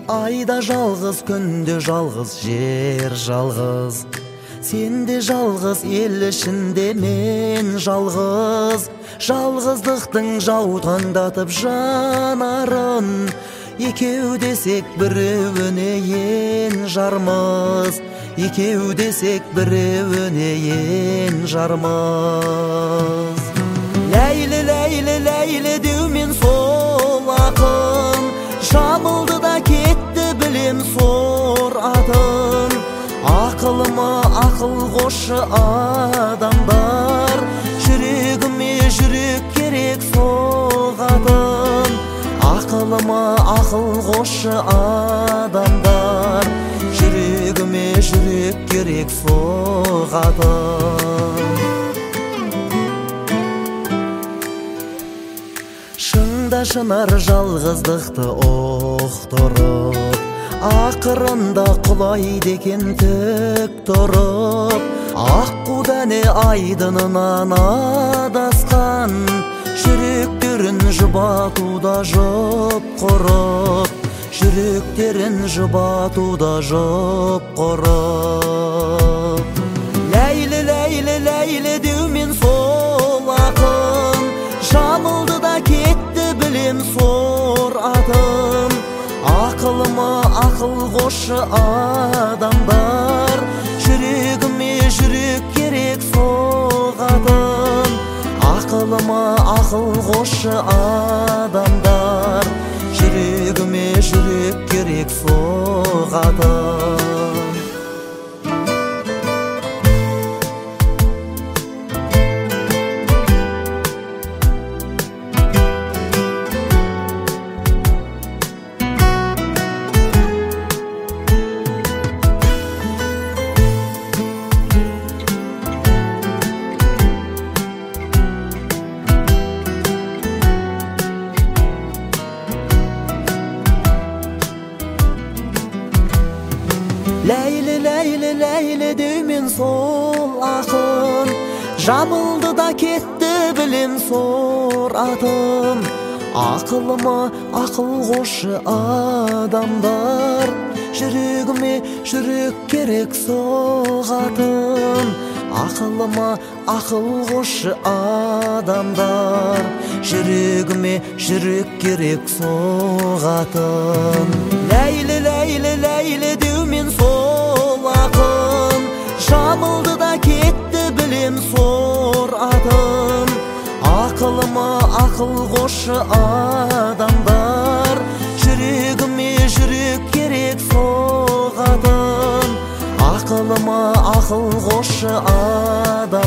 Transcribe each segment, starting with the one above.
Айда жалғыз, күнде жалғыз, жер жалғыз. Сенде жалғыз, ел ішінде мен жалғыз. Жалғыздықтың жаутаңдатып жанарын, екеу десек біреуіне ен жармыз. Екеу десек біреуіне ен жармыз. Ләйлі, ләйлі, ләйлі деумен сол ақын, жамылды да кетті білем сор атын. Ақылыма ақыл қошы адамдар, жүрегіме жүрек керек соғатын. Ақылыма ақыл қошы адамдар, жүрегіме жүрек керек соғатын. Шыңда шынар жалғыздықты оқтырып, ақырында құлайды екен тік тұрып. Аққудәне айдынынан адасқан, жүректерін жұбатуда жұп құрып. Жүректерін жұбатуда жұп құрып. Ләйлі, ләйлі, ләйлі деумен сол ақын, жамылды да кетті білем сор атын. Ақылыма ақыл қошы адамдар, жүрегіме жүрек керек соғатын. Ақылыма ақыл қошы адамдар, жүрегіме жүрек керек соғатын. Ләйлі, ләйлі, ләйлі деумен сол ақын, жамылды да кетті білем сор атын. Ақылыма ақыл қошы адамдар, жүрегіме жүрек керек соғатын. Ақылыма ақыл қошы адамдар, жүрегіме жүрек керек соғатын. Ләйлі, ләйлі, ләйлі деумен сол ақын, жамылды да кетті білем сор атын. Ақылыма ақыл қошы адамдар, жүрегіме жүрек керек соғатын. Ақылыма ақыл қошы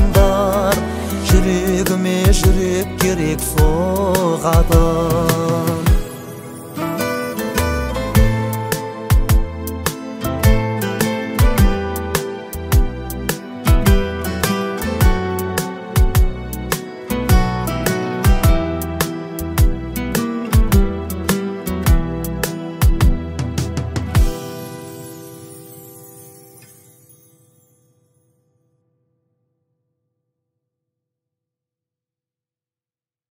адамдар, жүрегіме жүрек керек соғатын.